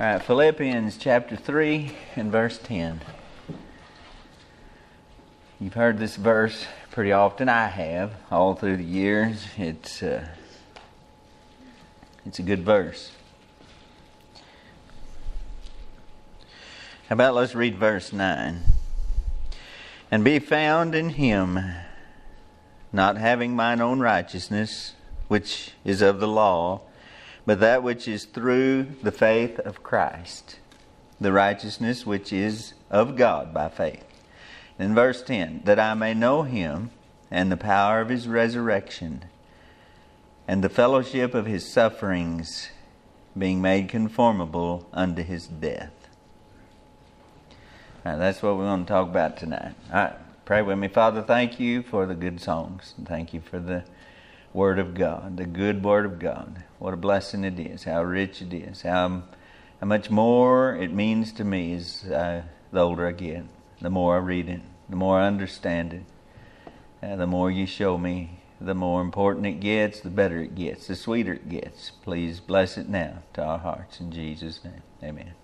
All right, Philippians chapter 3 and verse 10. You've heard this verse pretty often. I have, all through the years. It's a good verse. How about let's read verse 9. And be found in Him, not having mine own righteousness, which is of the law, but that which is through the faith of Christ, the righteousness which is of God by faith. In verse 10, that I may know Him and the power of His resurrection and the fellowship of His sufferings, being made conformable unto His death. All right, that's what we're going to talk about tonight. All right, pray with me. Father, thank You for the good songs. Thank You for the Word of God, the good Word of God. What a blessing it is, how rich it is, how much more it means to me as the older I get, the more I read it, the more I understand it, the more You show me, the more important it gets, the better it gets, the sweeter it gets. Please bless it now to our hearts in Jesus' name. Amen.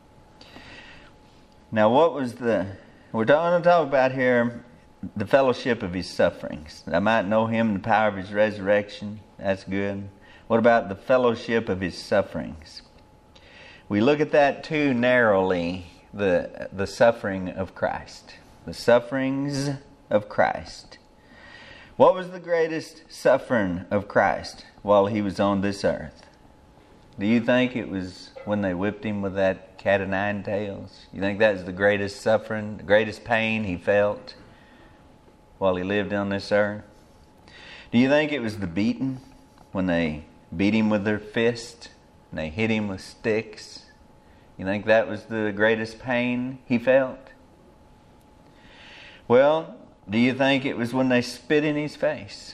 Now we're going to talk about here the fellowship of His sufferings. I might know Him and the power of His resurrection. That's good. What about the fellowship of His sufferings? We look at that too narrowly, the suffering of Christ. The sufferings of Christ. What was the greatest suffering of Christ while He was on this earth? Do you think it was when they whipped Him with that cat of nine tails? You think that was the greatest suffering, the greatest pain He felt while He lived on this earth? Do you think it was the beating, when they beat Him with their fist and they hit Him with sticks? You think that was the greatest pain He felt? Well, do you think it was when they spit in His face?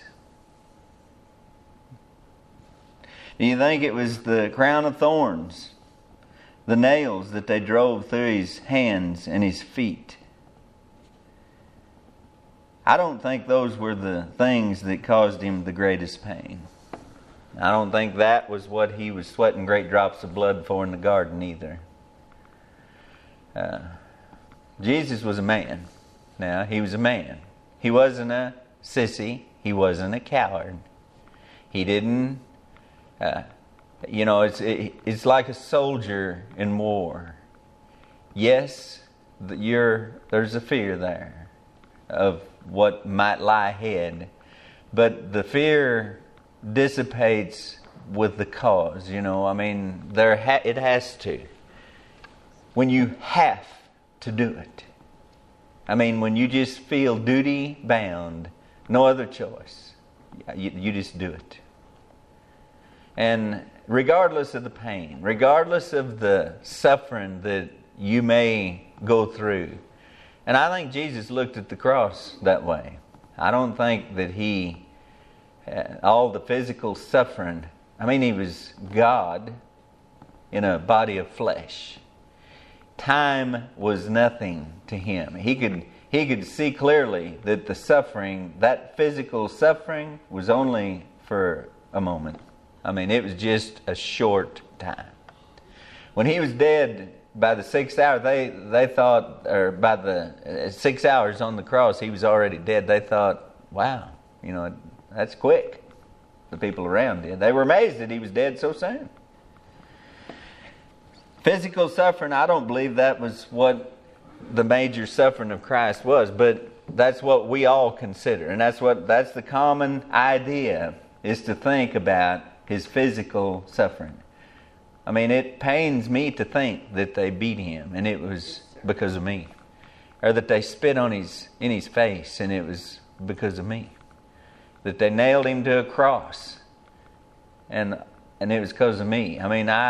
Do you think it was the crown of thorns, the nails that they drove through His hands and His feet? I don't think those were the things that caused Him the greatest pain. I don't think that was what He was sweating great drops of blood for in the garden either. Jesus was a man. Now, He was a man. He wasn't a sissy. He wasn't a coward. He didn't, it's like a soldier in war. Yes, there's a fear there of what might lie ahead. But the fear dissipates with the cause, it has to. When you have to do it. When you just feel duty bound, no other choice, you just do it. And regardless of the pain, regardless of the suffering that you may go through, and I think Jesus looked at the cross that way. I don't think that He, all the physical suffering, He was God in a body of flesh. Time was nothing to Him. He could see clearly that the suffering, that physical suffering, was only for a moment. It was just a short time. When He was dead, by the 6th hour, they thought, or by the 6 hours on the cross, He was already dead. They thought, wow, that's quick. The people around did. They were amazed that He was dead so soon. Physical suffering, I don't believe that was what the major suffering of Christ was, but that's what we all consider. And that's the common idea, is to think about His physical suffering. It pains me to think that they beat Him and it was because of me. Or that they spit in His face and it was because of me. That they nailed Him to a cross and it was because of me.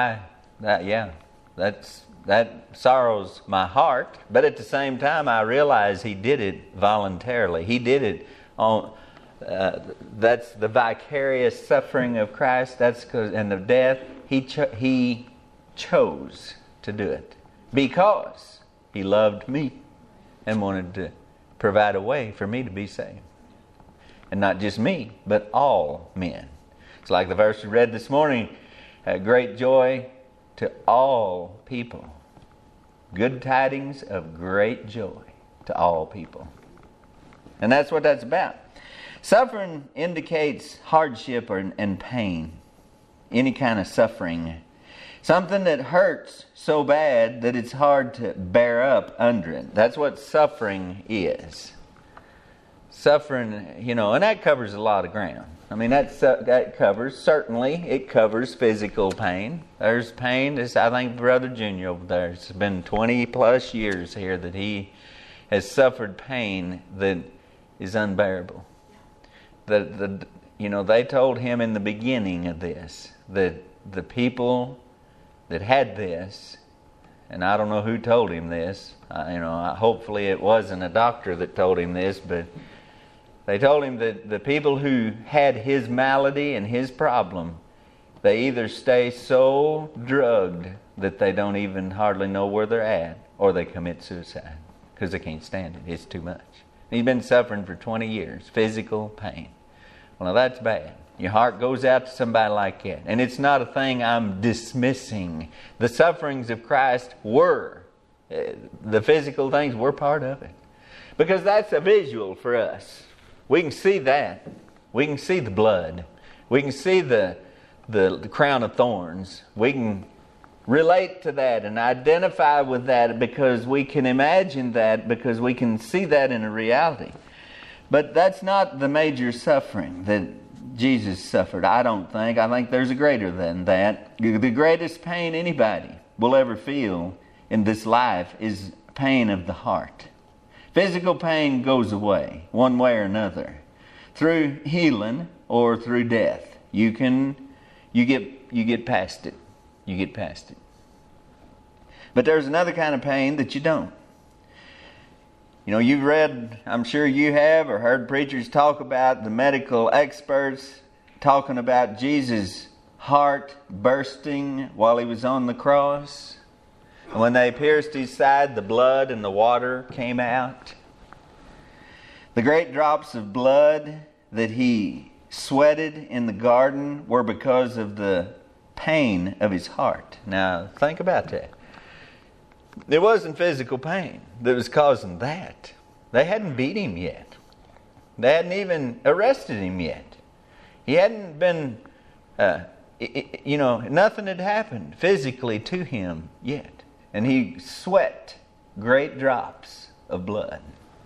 That sorrows my heart, but at the same time I realize He did it voluntarily. He did it on. That's the vicarious suffering of Christ. That's because, and the death. He chose to do it because He loved me and wanted to provide a way for me to be saved, and not just me, but all men. It's like the verse we read this morning. Great joy to all people. Good tidings of great joy to all people. And that's what that's about. Suffering indicates hardship and pain. Any kind of suffering. Something that hurts so bad that it's hard to bear up under it. That's what suffering is. Suffering, and that covers a lot of ground. I mean, that covers, certainly, it covers physical pain. There's pain, I think Brother Junior over there, it's been 20 plus years here that he has suffered pain that is unbearable. They told him in the beginning of this that the people that had this, and I don't know who told him this, hopefully it wasn't a doctor that told him this, but they told him that the people who had his malady and his problem, they either stay so drugged that they don't even hardly know where they're at, or they commit suicide because they can't stand it. It's too much. He's been suffering for 20 years, physical pain. Well, now that's bad. Your heart goes out to somebody like that. And it's not a thing I'm dismissing. The sufferings of Christ were, the physical things were part of it. Because that's a visual for us. We can see that. We can see the blood. We can see the crown of thorns. We can relate to that and identify with that because we can imagine that, because we can see that in a reality. But that's not the major suffering that Jesus suffered, I don't think. I think there's a greater than that. The greatest pain anybody will ever feel in this life is pain of the heart. Physical pain goes away, one way or another, through healing or through death. You get past it. You get past it. But there's another kind of pain that you don't. You've read, I'm sure you have, or heard preachers talk about the medical experts talking about Jesus' heart bursting while he was on the cross. And when they pierced his side, the blood and the water came out. The great drops of blood that he sweated in the garden were because of the pain of his heart. Now, think about that. It wasn't physical pain that was causing that. They hadn't beat him yet. They hadn't even arrested him yet. He hadn't been, nothing had happened physically to him yet. And he sweat great drops of blood.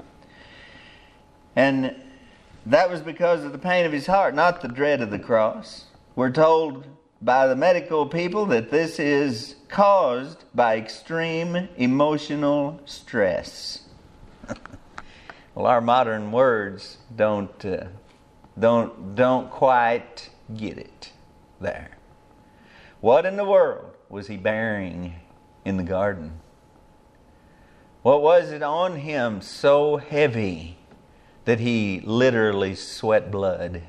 And that was because of the pain of his heart, not the dread of the cross. We're told by the medical people that this is caused by extreme emotional stress. Well, our modern words don't quite get it there. What in the world was he bearing in the garden? What was it on him so heavy that he literally sweat blood?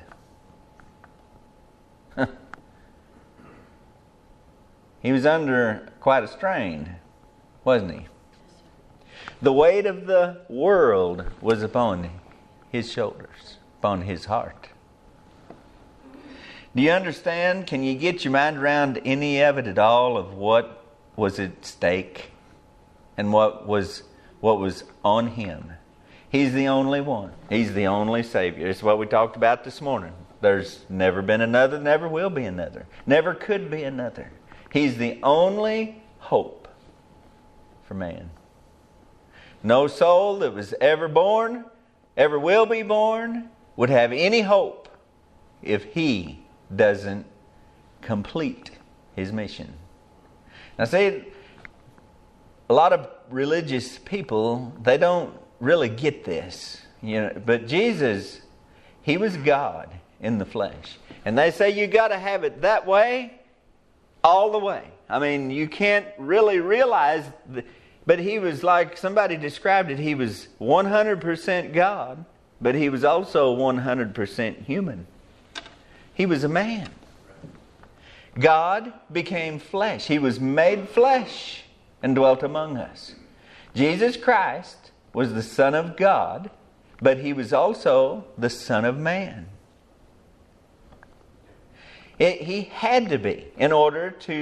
He was under quite a strain, wasn't he? The weight of the world was upon his shoulders, upon his heart. Do you understand? Can you get your mind around any of it at all, of what was at stake and what was on him? He's the only one. He's the only Savior. It's what we talked about this morning. There's never been another, never will be another, never could be another. He's the only hope for man. No soul that was ever born, ever will be born, would have any hope if he doesn't complete his mission. Now see, a lot of religious people, they don't really get this. But Jesus, he was God in the flesh. And they say you got to have it that way, all the way. I mean, you can't really realize but he was, like somebody described it, he was 100% God, but he was also 100% human. He was a man. God became flesh. He was made flesh and dwelt among us. Jesus Christ was the Son of God, but he was also the Son of Man. He had to be in order to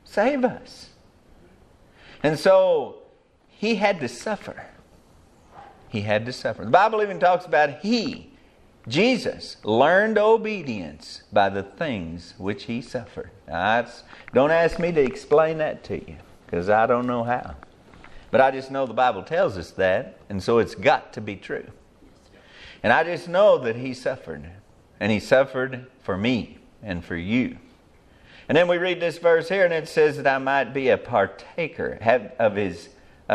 save us. And so he had to suffer. He had to suffer. The Bible even talks about Jesus, learned obedience by the things which he suffered. Now, don't ask me to explain that to you, because I don't know how. But I just know the Bible tells us that, and so it's got to be true. And I just know that he suffered. And he suffered for me and for you. And then we read this verse here, and it says that I might be a partaker of his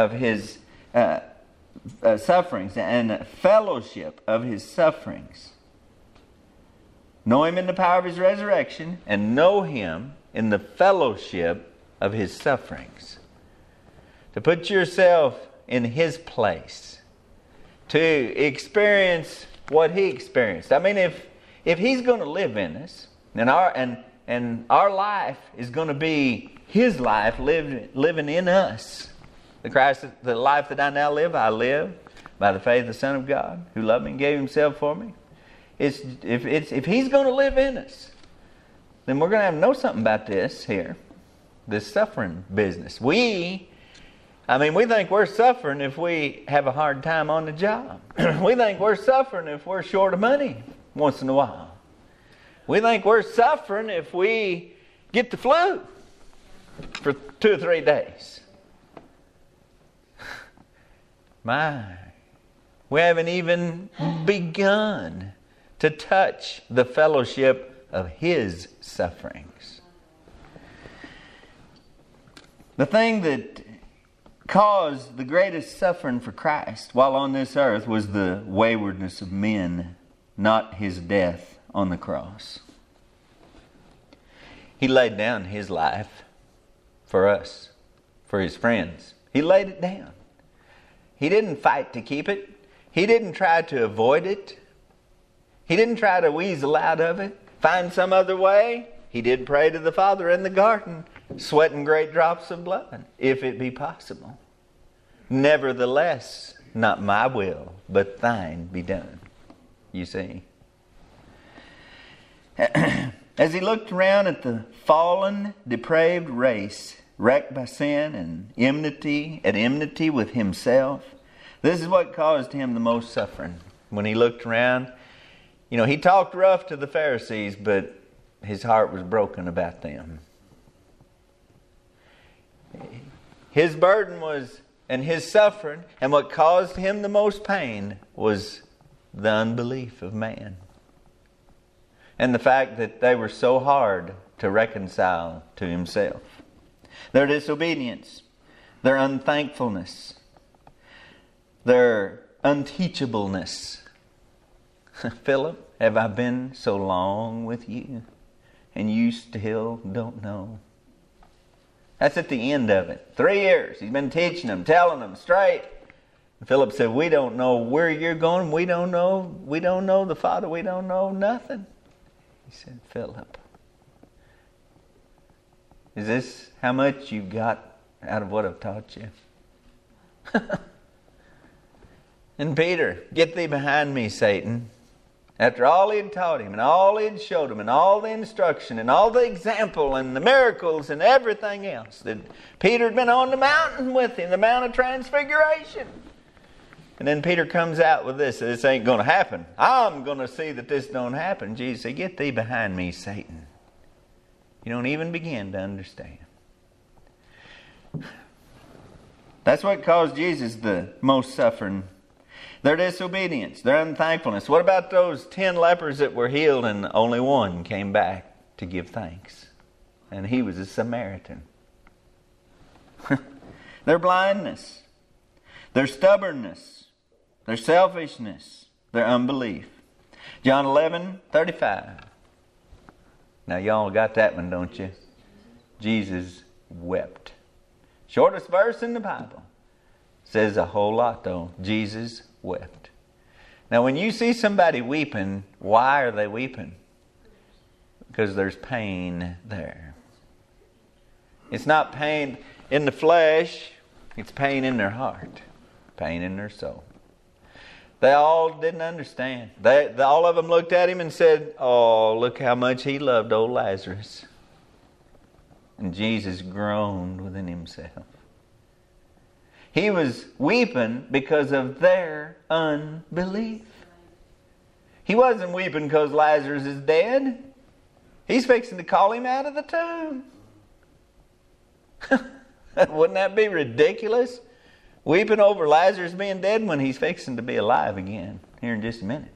sufferings and fellowship of his sufferings. Know him in the power of his resurrection, and know him in the fellowship of his sufferings. To put yourself in his place. To experience what he experienced. I mean, if he's going to live in us, and our life is going to be his life living in us. The life that I now live, I live by the faith of the Son of God, who loved me and gave himself for me. If he's going to live in us, then we're going to have to know something about this here, this suffering business. We think we're suffering if we have a hard time on the job. We think we're suffering if we're short of money once in a while. We think we're suffering if we get the flu for 2 or 3 days. We haven't even begun to touch the fellowship of his sufferings. The thing that caused the greatest suffering for Christ while on this earth was the waywardness of men, not his death on the cross. He laid down his life for us, for his friends. He laid it down. He didn't fight to keep it. He didn't try to avoid it. He didn't try to weasel out of it, find some other way. He did pray to the Father in the garden, sweating great drops of blood, if it be possible. Nevertheless, not my will, but thine be done. You see. As he looked around at the fallen, depraved race, wrecked by sin and at enmity with himself, this is what caused him the most suffering. When he looked around, he talked rough to the Pharisees, but his heart was broken about them. His burden was, and his suffering, and what caused him the most pain was the unbelief of man. And the fact that they were so hard to reconcile to himself. Their disobedience, their unthankfulness, their unteachableness. Philip, have I been so long with you, and you still don't know? That's at the end of it. 3 years. He's been teaching them, telling them straight. And Philip said, we don't know where you're going. We don't know the Father. We don't know nothing. He said, Philip, is this how much you got out of what I've taught you? And Peter, get thee behind me, Satan. After all he had taught him, and all he had showed him, and all the instruction, and all the example, and the miracles, and everything else, that Peter had been on the mountain with him, the Mount of Transfiguration. And then Peter comes out with this ain't going to happen. I'm going to see that this don't happen. Jesus said, get thee behind me, Satan. You don't even begin to understand. That's what caused Jesus the most suffering. Their disobedience, their unthankfulness. What about those 10 lepers that were healed and only one came back to give thanks? And he was a Samaritan. Their blindness, their stubbornness, their selfishness, their unbelief. John 11:35. Now y'all got that one, don't you? Jesus wept. Shortest verse in the Bible. Says a whole lot though. Jesus wept. Now when you see somebody weeping, why are they weeping? Because there's pain there. It's not pain in the flesh. It's pain in their heart. Pain in their soul. They all didn't understand. All of them looked at him and said, oh, look how much he loved old Lazarus. And Jesus groaned within himself. He was weeping because of their unbelief. He wasn't weeping because Lazarus is dead. He's fixing to call him out of the tomb. Wouldn't that be ridiculous? Weeping over Lazarus being dead when he's fixing to be alive again here in just a minute.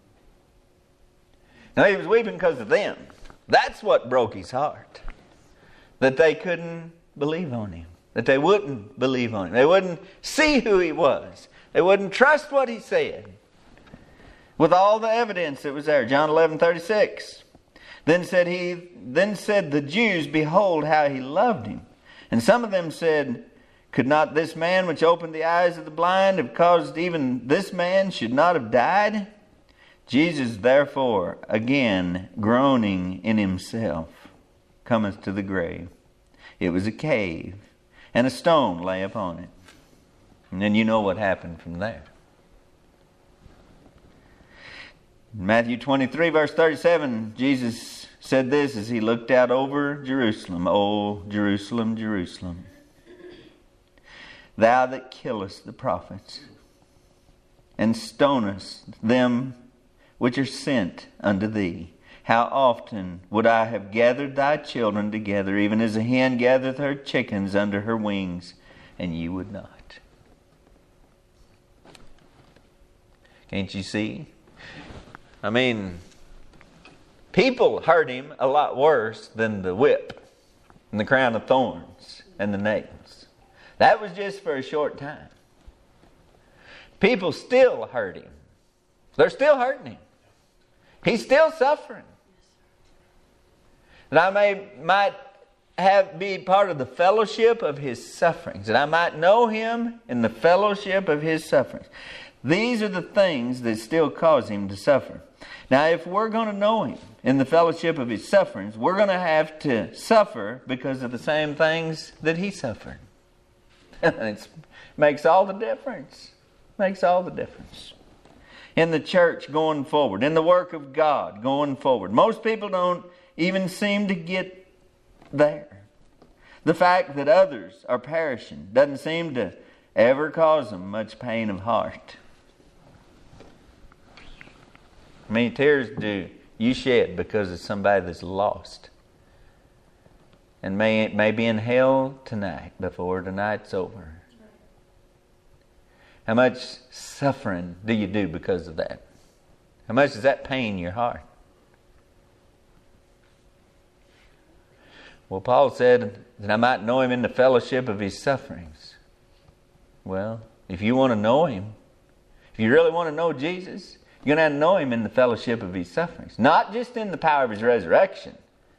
No, he was weeping because of them. That's what broke his heart. That they couldn't believe on him. That they wouldn't believe on him. They wouldn't see who he was. They wouldn't trust what he said. With all the evidence that was there. John 11:36. Then said the Jews, behold how he loved him. And some of them said, could not this man which opened the eyes of the blind have caused even this man should not have died? Jesus therefore, again groaning in himself, cometh to the grave. It was a cave, and a stone lay upon it. And then you know what happened from there. In Matthew 23 verse 37, Jesus said this as he looked out over Jerusalem. O Jerusalem, Jerusalem, thou that killest the prophets, and stonest them which are sent unto thee. How often would I have gathered thy children together, even as a hen gathereth her chickens under her wings, and you would not. Can't you see? I mean, people hurt him a lot worse than the whip and the crown of thorns and the nails. That was just for a short time. People still hurt him. They're still hurting him. He's still suffering. That I might be part of the fellowship of his sufferings. That I might know him in the fellowship of his sufferings. These are the things that still cause him to suffer. Now, if we're going to know him in the fellowship of his sufferings, we're going to have to suffer because of the same things that he suffered. It makes all the difference. Makes all the difference. In the church going forward, in the work of God going forward. Most people don't even seem to get there. The fact that others are perishing doesn't seem to ever cause them much pain of heart. How many tears do you shed because of somebody that's lost? And may be in hell tonight before tonight's over. How much suffering do you do because of that? How much does that pain your heart? Well, Paul said that I might know him in the fellowship of his sufferings. Well, if you want to know him, if you really want to know Jesus, you're going to have to know him in the fellowship of his sufferings. Not just in the power of his resurrection.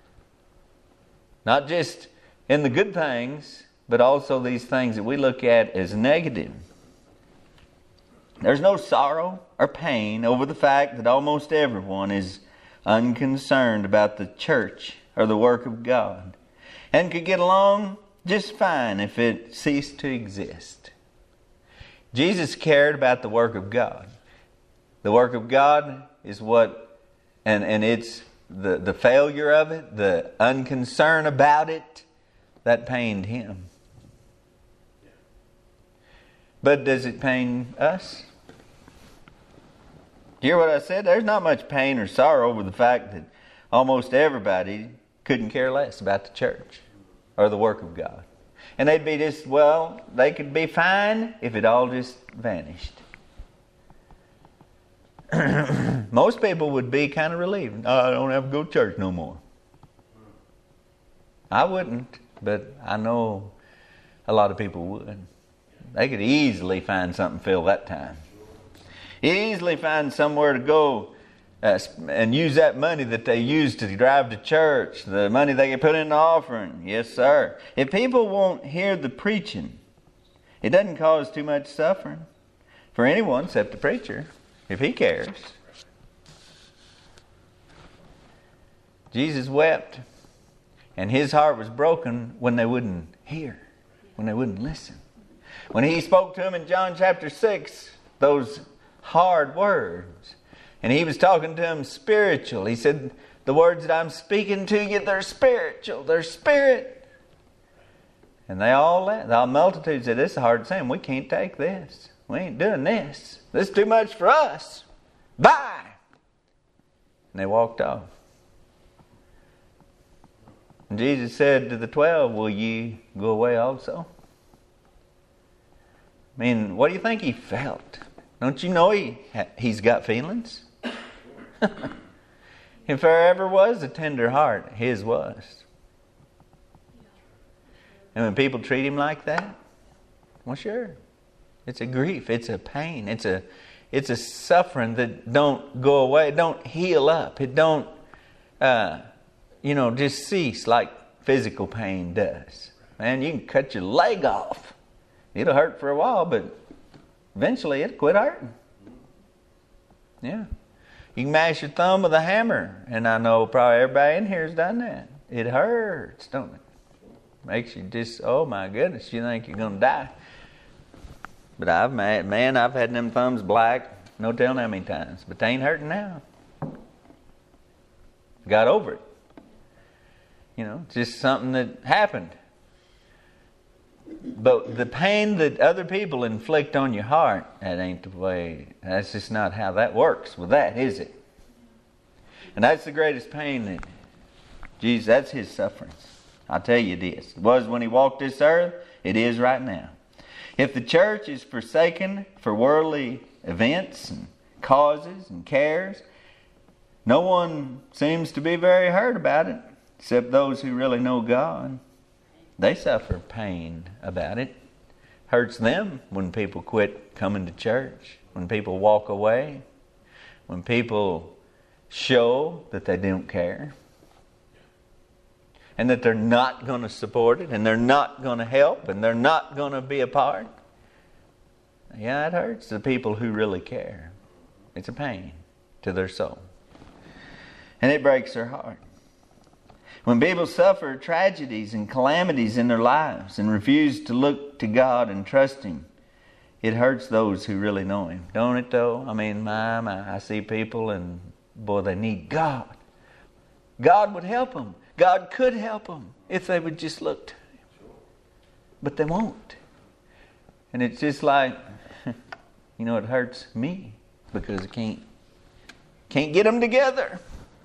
Not just in the good things, but also these things that we look at as negative. There's no sorrow or pain over the fact that almost everyone is unconcerned about the church or the work of God, and could get along just fine if it ceased to exist. Jesus cared about the work of God. The work of God is what, and it's the failure of it, the unconcern about it, that pained him. But does it pain us? You hear what I said? There's not much pain or sorrow over the fact that almost everybody couldn't care less about the church or the work of God. And they'd be just, well, they could be fine if it all just vanished. Most people would be kind of relieved. Oh, I don't have to go to church no more. I wouldn't, but I know a lot of people would. They could easily find something to fill that time. Easily find somewhere to go and use that money that they use to drive to church, the money they can put in the offering. Yes, sir. If people won't hear the preaching, it doesn't cause too much suffering for anyone except the preacher, if he cares. Jesus wept, and his heart was broken when they wouldn't hear, when they wouldn't listen. When he spoke to them in John chapter 6, those hard words, and he was talking to them spiritual. He said, the words that I'm speaking to you, they're spiritual. They're spirit. And they all left. The multitude said, this is hard saying. We can't take this. We ain't doing this. This is too much for us. Bye. And they walked off. And Jesus said to the 12, will you go away also? I mean, what do you think he felt? Don't you know he's got feelings? If there ever was a tender heart, his was. And when people treat him like that, well, sure. It's a grief. It's a pain. It's a suffering that don't go away. It don't heal up. It don't, just cease like physical pain does. Man, you can cut your leg off. It'll hurt for a while, but eventually it'll quit hurting. Yeah. You can mash your thumb with a hammer, and I know probably everybody in here has done that. It hurts, don't it? Makes you just, oh my goodness, you think you're going to die. But I've had them thumbs black, no telling how many times. But they ain't hurting now. Got over it. It's just something that happened. But the pain that other people inflict on your heart, that ain't the way. That's just not how that works with that, is it? And that's the greatest pain that Jesus, that's his sufferings. I'll tell you this. It was when he walked this earth. It is right now. If the church is forsaken for worldly events and causes and cares, no one seems to be very hurt about it, except those who really know God. They suffer pain about it. Hurts them when people quit coming to church, when people walk away, when people show that they don't care, and that they're not going to support it, and they're not going to help, and they're not going to be a part. Yeah, it hurts the people who really care. It's a pain to their soul. And it breaks their heart. When people suffer tragedies and calamities in their lives and refuse to look to God and trust Him, it hurts those who really know Him. Don't it though? I mean, I see people and boy, they need God. God would help them. God could help them if they would just look to Him. But they won't. And it's just like, it hurts me because I can't get them together.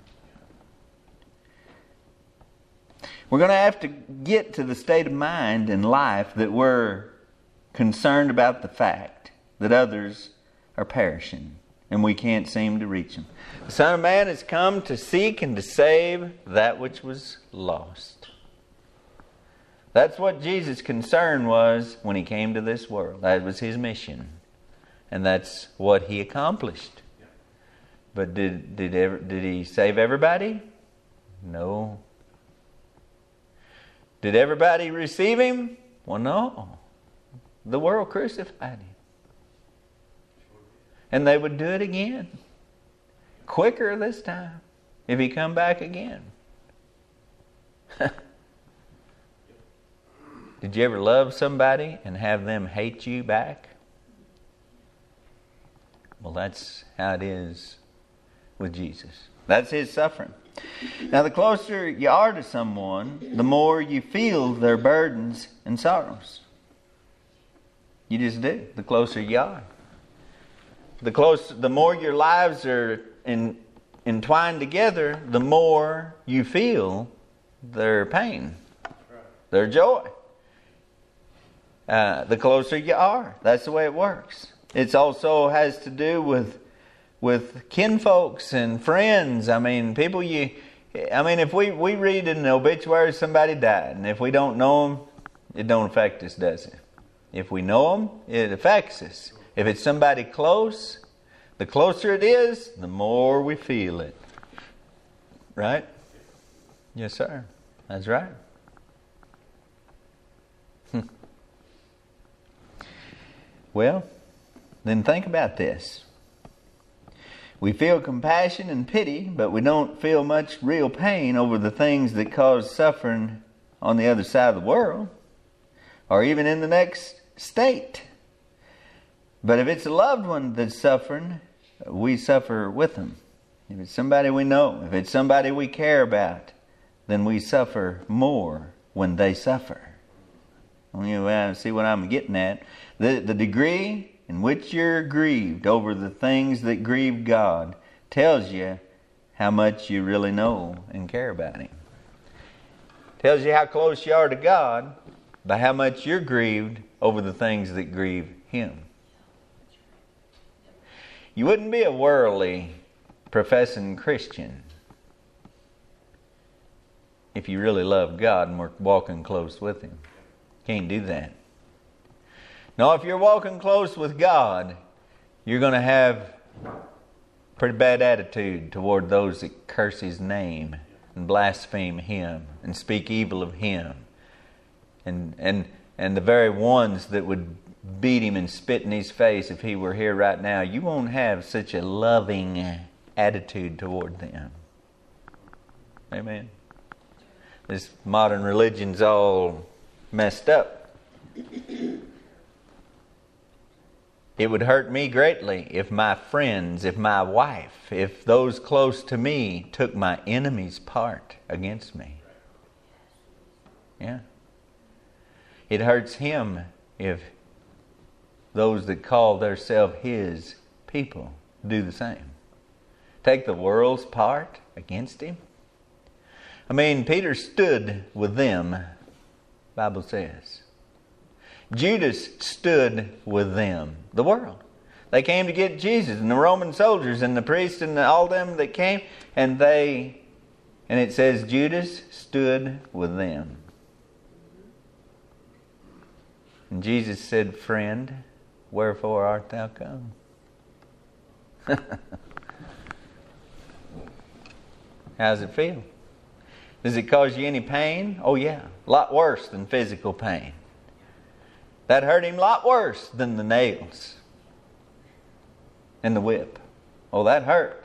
We're going to have to get to the state of mind in life that we're concerned about the fact that others are perishing and we can't seem to reach them. The Son of Man has come to seek and to save that which was lost. That's what Jesus' concern was when He came to this world. That was His mission. And that's what He accomplished. But did He save everybody? No. Did everybody receive Him? Well, no. The world crucified Him. And they would do it again. Quicker this time. If He come back again. Did you ever love somebody and have them hate you back? Well, that's how it is with Jesus. That's His suffering. Now, the closer you are to someone, the more you feel their burdens and sorrows. You just do. The closer you are. The more your lives are entwined together, the more you feel their pain, their joy. The closer you are. That's the way it works. It also has to do with kinfolks and friends. I mean, people if we read in the obituary somebody died, and if we don't know them, it don't affect us, does it? If we know them, it affects us. If it's somebody close, the closer it is, the more we feel it. Right? Yes, sir. That's right. Well, then think about this. We feel compassion and pity, but we don't feel much real pain over the things that cause suffering on the other side of the world, or even in the next state. But if it's a loved one that's suffering, we suffer with them. If it's somebody we know, if it's somebody we care about, then we suffer more when they suffer. Well, see what I'm getting at. The degree in which you're grieved over the things that grieve God tells you how much you really know and care about Him. Tells you how close you are to God by how much you're grieved over the things that grieve Him. You wouldn't be a worldly, professing Christian if you really love God and were walking close with Him. Can't do that. Now, if you're walking close with God, you're going to have a pretty bad attitude toward those that curse His name and blaspheme Him and speak evil of Him. And the very ones that would beat Him and spit in His face if He were here right now, you won't have such a loving attitude toward them. Amen. This modern religion's all messed up. It would hurt me greatly if my friends, if my wife, if those close to me took my enemy's part against me. Yeah. It hurts Him if those that call themselves His people do the same. Take the world's part against Him. I mean, Peter stood with them, the Bible says. Judas stood with them, the world. They came to get Jesus, and the Roman soldiers and the priests and all them that came, and it says Judas stood with them. And Jesus said, "Friend, wherefore art thou come?" How does it feel? Does it cause you any pain? Oh yeah, a lot worse than physical pain. That hurt Him a lot worse than the nails and the whip. Oh, that hurt.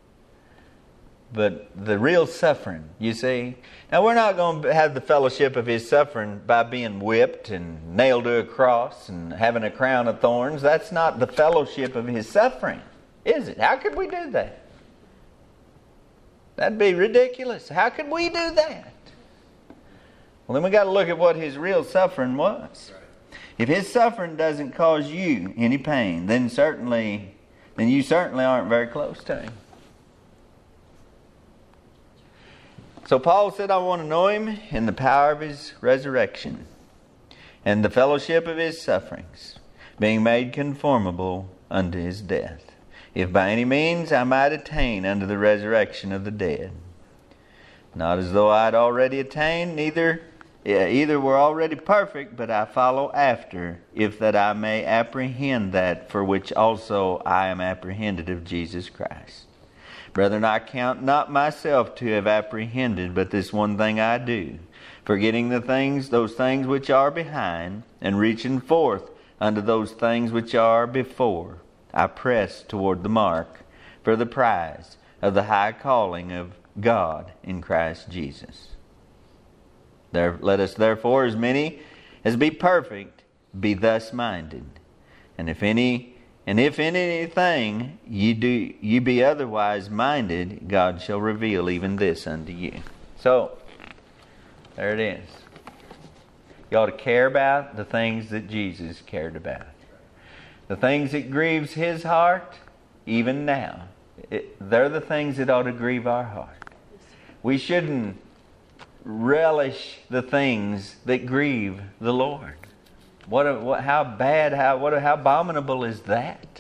But the real suffering, you see. Now, we're not going to have the fellowship of His suffering by being whipped and nailed to a cross and having a crown of thorns. That's not the fellowship of His suffering, is it? How could we do that? That'd be ridiculous. How could we do that? Well, then we got to look at what His real suffering was. If His suffering doesn't cause you any pain, then you certainly aren't very close to Him. So Paul said, I want to know Him in the power of His resurrection and the fellowship of His sufferings, being made conformable unto His death, if by any means I might attain unto the resurrection of the dead. Not as though I had already attained, either were already perfect, but I follow after, if that I may apprehend that for which also I am apprehended of Jesus Christ. Brethren, I count not myself to have apprehended, but this one thing I do, forgetting those things which are behind, and reaching forth unto those things which are before, I press toward the mark for the prize of the high calling of God in Christ Jesus. Let us therefore, as many as be perfect, be thus minded. And if in anything ye be otherwise minded, God shall reveal even this unto you. So, there it is. You ought to care about the things that Jesus cared about. The things that grieves His heart, even now, they're the things that ought to grieve our heart. We shouldn't relish the things that grieve the Lord. How bad, how abominable is that?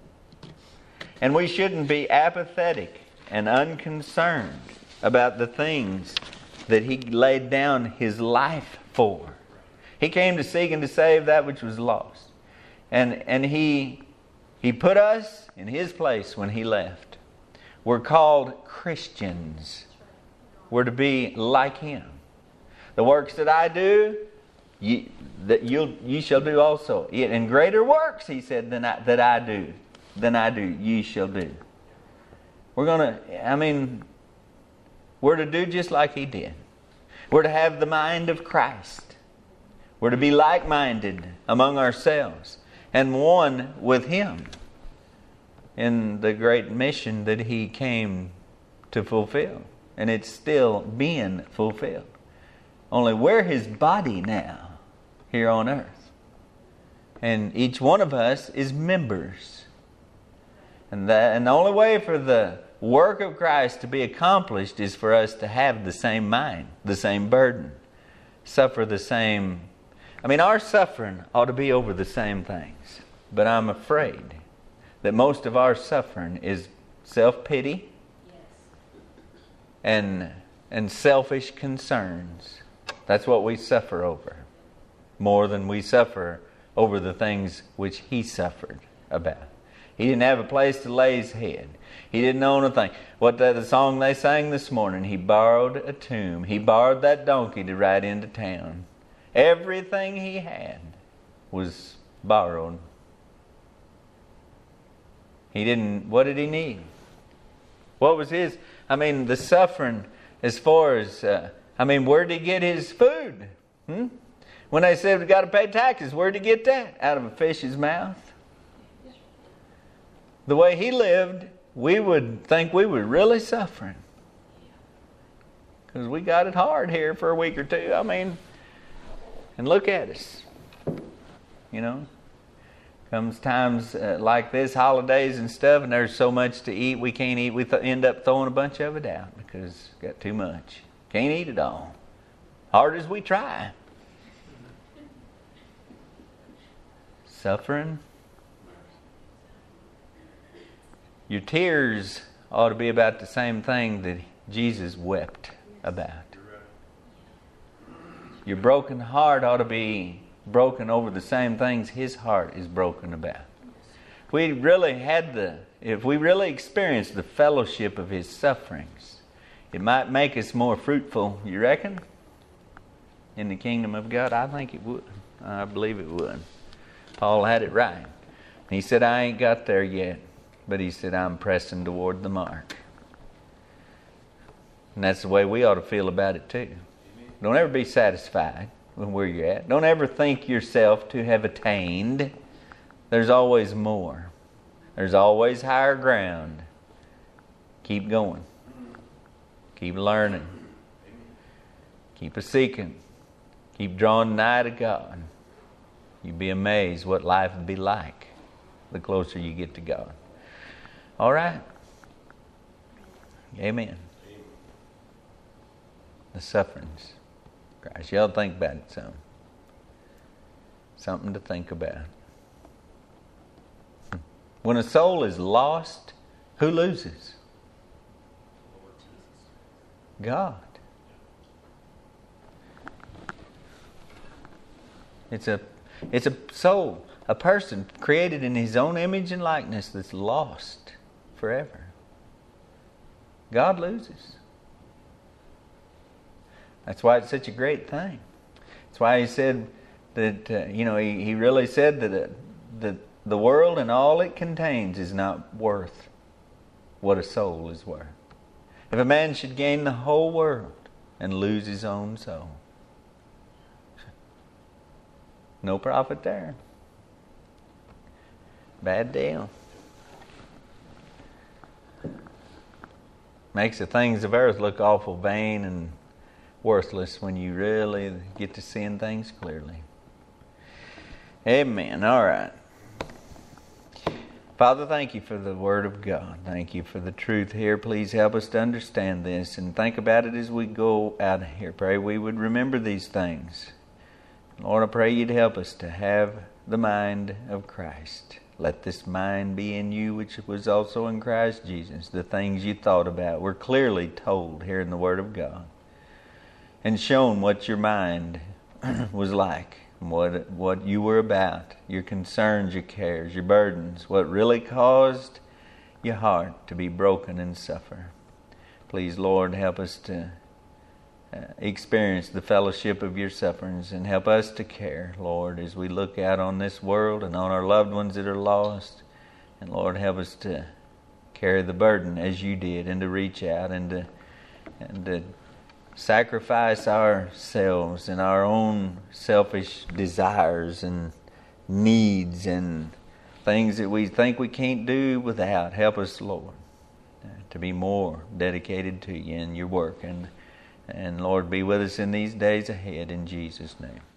And we shouldn't be apathetic and unconcerned about the things that He laid down His life for. He came to seek and to save that which was lost. And He put us in His place when He left. We're called Christians. We're to be like Him. The works that I do, you shall do also. And greater works, He said, than I do, you shall do. We're to do just like He did. We're to have the mind of Christ. We're to be like-minded among ourselves and one with Him in the great mission that He came to fulfill. And it's still being fulfilled. Only we're His body now. here on earth. And each one of us is members. And the only way for the work of Christ to be accomplished is for us to have the same mind, the same burden, suffer the same. Our suffering ought to be over the same things. But I'm afraid that most of our suffering is self-pity and selfish concerns. That's what we suffer over, more than we suffer over the things which He suffered about. He didn't have a place to lay His head. He didn't own a thing. What the song they sang this morning, He borrowed a tomb. He borrowed that donkey to ride into town. Everything He had was borrowed. He didn't. What did He need? What was His? The suffering as far as, where did He get His food? When they said we got to pay taxes, where did He get that? Out of a fish's mouth? The way He lived, we would think we were really suffering. Because we got it hard here for a week or two. And look at us. Comes times like this, holidays and stuff, and there's so much to eat we can't eat. We end up throwing a bunch of it out because we got too much. Can't eat it all. Hard as we try. Suffering. Your tears ought to be about the same thing that Jesus wept about. Your broken heart ought to be broken over the same things His heart is broken about. If we really experienced the fellowship of His sufferings, it might make us more fruitful, you reckon? In the kingdom of God? I think it would. I believe it would. Paul had it right. He said, I ain't got there yet. But he said, I'm pressing toward the mark. And that's the way we ought to feel about it too. Don't ever be satisfied with where you're at. Don't ever think yourself to have attained. There's always more. There's always higher ground. Keep going. Keep learning. Keep seeking. Keep drawing nigh to God. You'd be amazed what life would be like the closer you get to God. All right. Amen. The sufferings. Christ, y'all think about it some. Something to think about. When a soul is lost, who loses? God. It's a soul, a person created in His own image and likeness that's lost forever. God loses. That's why it's such a great thing. That's why He said that, He really said that the world and all it contains is not worth what a soul is worth. If a man should gain the whole world and lose his own soul, no profit there. Bad deal. Makes the things of earth look awful vain and worthless when you really get to seeing things clearly. Amen. All right. Father, thank You for the Word of God. Thank You for the truth here. Please help us to understand this and think about it as we go out of here. Pray we would remember these things. Lord, I pray You'd help us to have the mind of Christ. Let this mind be in you which was also in Christ Jesus. The things You thought about were clearly told here in the Word of God and shown what Your mind was like, what You were about, your concerns, your cares, your burdens, what really caused your heart to be broken and suffer. Please, Lord, help us to experience the fellowship of Your sufferings and help us to care, Lord, as we look out on this world and on our loved ones that are lost. And Lord, help us to carry the burden as You did and to reach out and to sacrifice ourselves and our own selfish desires and needs and things that we think we can't do without. Help us, Lord, to be more dedicated to You and Your work. And Lord, be with us in these days ahead in Jesus' name.